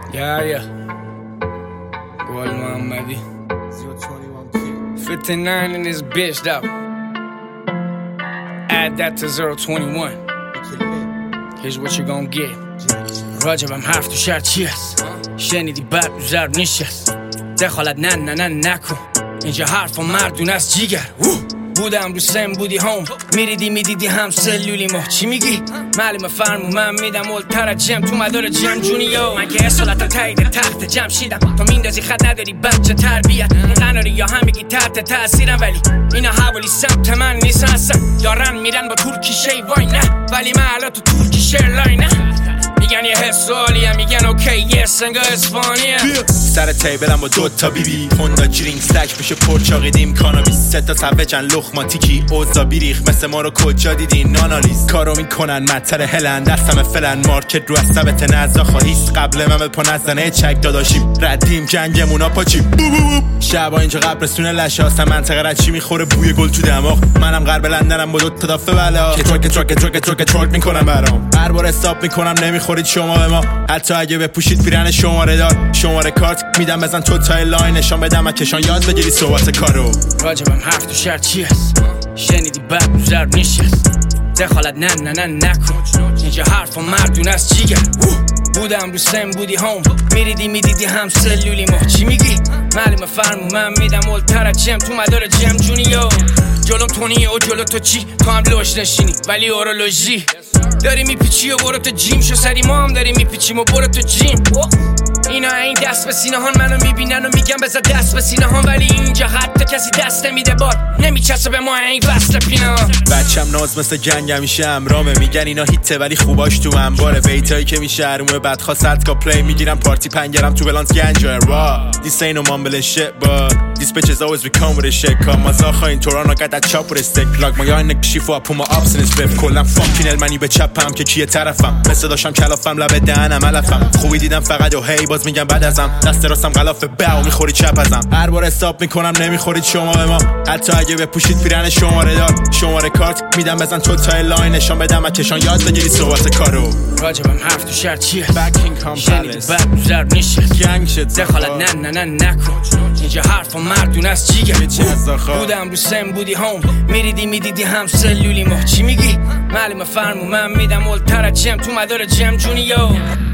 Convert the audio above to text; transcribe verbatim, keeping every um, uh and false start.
Yeah, yeah. Goal Muhammadi. fifty-nine in this bitch, though. Add that to zero twenty-one. Here's what you gon' get. راجبم حرف تو شهر چی هست؟ شنیدی بد ضرب نشست. دخالت نه نه نه نکن. اینجا حرف و مردون از جیگر. بودم رو سن بودی هم میریدی میدیدی هم سلولی ما چی میگی؟ معلومه فرمو من میدم اولتر جم تو مدار جم جونیو من که اصالت تایید تخت جم شیدم تو میندازی خط نداری بچه تربیت این قناری یا هم میگی تحت تاثیرم ولی اینا حوالی سمت من نیست هستن یارن میرن با ترکی شی وای نه ولی من الان تو ترکی شیر لاینه میگن یه حس عالیم میگن اوکی یه سنگا اسپانیه سر تیبلم با دوتا بی بی هوندا جرینگ سلک میشه پرچاقیدیم کانابیس سه تا سوجن لخماتیکی اوزا بیریخ مثل ما رو کجا دیدین نانالیز کارو میکنن مطر هلن دستم فلن مارکت رو از ثبت نزا خواهیست قبل من به پا نزنه چک داداشیم ردیم جنگمونا پاچی بو بو بو شبا اینجا قبرستون لشه هستم منطقه رچی میخوره بوی گل تو دماغ منم غرب لندنم با دو تا دافه بلا که ترک ترک ترک ترک ترک میکنم برام هر بار استاپ میکنم نمیخورید شما به ما حتی اگه بپوشید پیرن شماره دار شماره کارت میدم بزن تو تای لاین نشان بدم اکشان یاد بگیری صحبت کارو راجبم حرف تو شهر چی هست شنیدی بد ضرب نشست دخالت نه نه نه نکن اینجا حرف و مردون از جیگر بودم رو سن بودی هم میریدی میدیدی هم سلولی ما چی میگی؟ معلومه فرمو من میدم اولتر جم تو مدار جم جونیو جلوم تونیه و جلو تو چی؟ تو هم لوش نشینی ولی اورولوژی داری میپیچی و برو تو جیم شو سری ما هم داری میپیچیم و برو تو جیم اینا این دست به سینه هان منو میبینن و میگن بذار دست به سینه هان ولی اینجا حتی کسی دست نمیده بار نمیچسه به ما این وصل پینه ها بچم ناز مثل جنگ همیشه امرامه میگن اینا هیته ولی خوباش تو انباره بیتایی که میشه هرموه بدخوا صدکا پلی میگیرم پارتی پنگرم تو بلانس گنجا را This ain't no mumbling shit but these bitches always be come with a shit come مزاخا این توران got that chop with a stick plug my yarn neck shift up put my ups in his flip کلم fucking المنی به چپم که کیه طرفم مثل داشتم کلافم لب دهنم علفم خوبی دیدم فقط و هی باز میگم بعد ازم دست راستم غلاف باو میخوری چپ ازم هر بار استاپ میکنم نمیخورید شما به ما حتی اگه بپوشید پیرن شماره دار شماره کارت میدم بزن تو تای لاین نشان بدم اکشان یاد بگیری صحبت کارو راجبم حرف تو شهر چیه بکینگهام پالیس بد ضرب نشست گنگ شد دخالت نه نه نه نکن اینجا حرف و مردون از جیگر بودم رو سن بودی هم میریدی میدیدی هم سلولی ما چی میگی؟ معلومه فرمو من میدم اولتر جم تو مدار جم جونیو